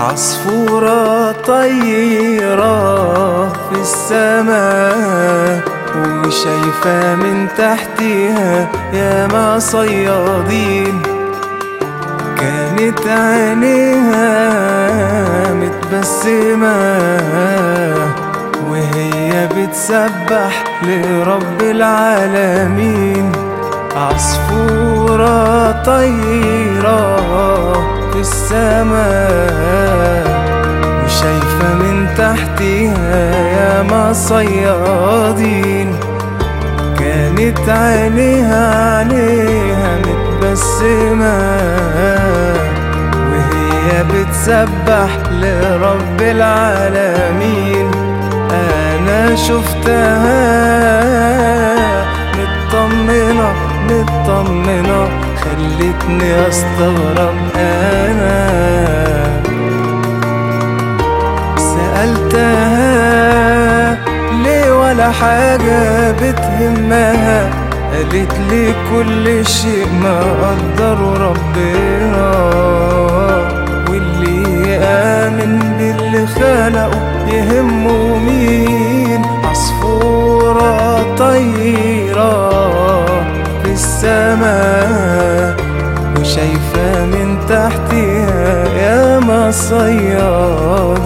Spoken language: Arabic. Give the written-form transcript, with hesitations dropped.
عصفورة طيرة في السماء وشايفة من تحتها ياما صيادين، كانت عينيها متبسمة وهي بتسبح لرب العالمين. عصفورة طيرة في السماء وشايفة من تحتها ياما صيادين، كانت عينيها متبسمة وهي بتسبح لرب العالمين. أنا شفتها مطمنة خلتني أستغرب. أنا سألتها ليه ولا حاجة بتهمها، قالت لي كل شيء ما قدره ربنا، واللي يآمن باللي خلقه يهمه مين. عصفورة طيرة في السماء وشايفة من تحتها ياما صياد.